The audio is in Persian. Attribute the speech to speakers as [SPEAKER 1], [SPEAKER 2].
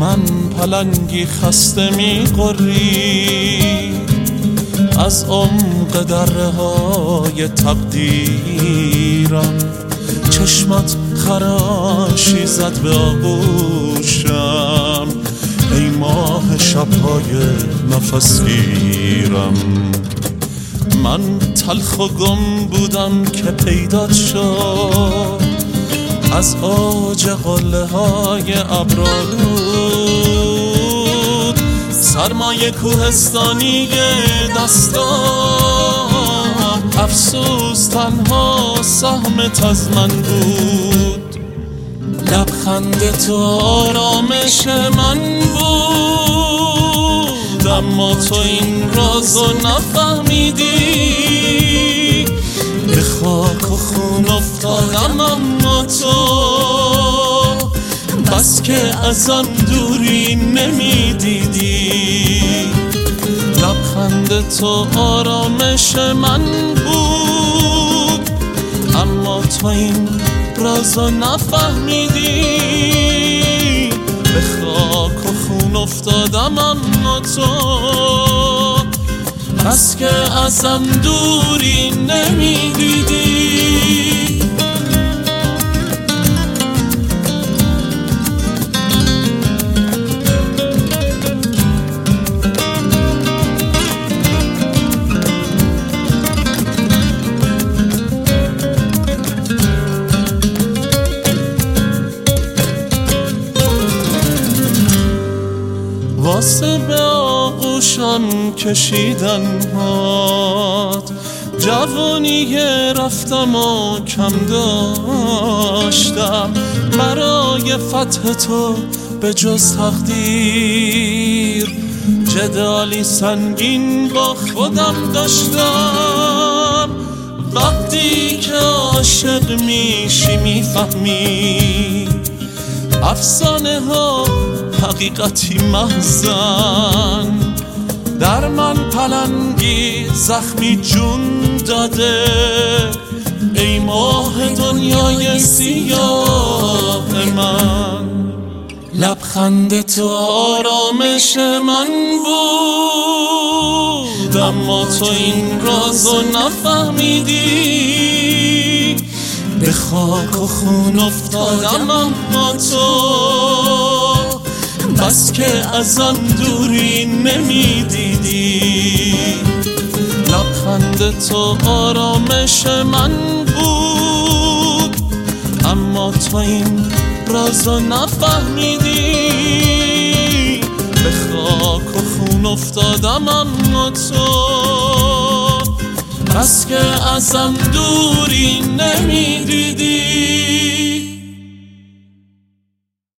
[SPEAKER 1] من پلنگی خسته می‌غری از عمق دره های تقدیرم. چشمت خراشی زد به آغوشم ای ماه شب‌های نفسگیرم. من تلخ و گم بودم که پیدات شد از اوج قله های ابرالود. سرمایه کوهستانی دستان افسوس تنها سهمت از من بود. لبخند تو آرامش من بود اما تو این رازو نفهمیدی. به خاک و خون افتادم اما تو بس که ازم دوری نمیدیدی. لبخند تو آرامش من بود اما تو این رازو نفهمیدی. به خاک و خون افتادم اما تو بس که ازم دوری نمیدیدی. واسه به آغوشم کشیدن هات جوانی رفتم و کم داشتم. برای فتح تو به جز تقدیر جدالی سنگین با خودم داشتم. وقتی که عاشق میشی میفهمی افسانه ها حقیقتی محزن. در من پلنگی زخمی جون داده ای ماه دنیای سیاه من. لبخند تو آرامش من بود اما تو این رازو نفهمیدی. به خاک و خون افتادم اما تو بس که ازم دوری نمیدیدی. لبخند تو آرامش من بود اما تو این رازو نفهمیدی. به خاک و خون افتادم اما تو بس که ازم دوری نمیدی.